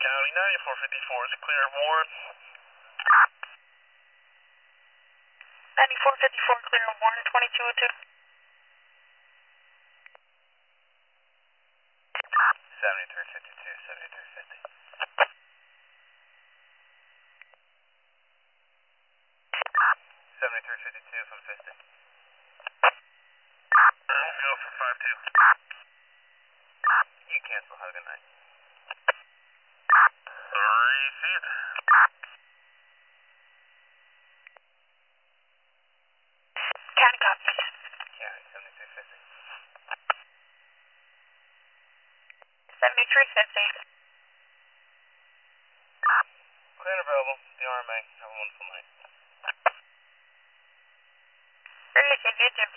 County, 9454 is clear of Warren. 9454 clear of Warren, 2202. 7352, 7350. 7352 from Fiston. I'll go for 52. You cancel, have a good night. Received. County copies. County, 7350. 7350. Clear and available, the RMA. Have a wonderful night. Very good, you too.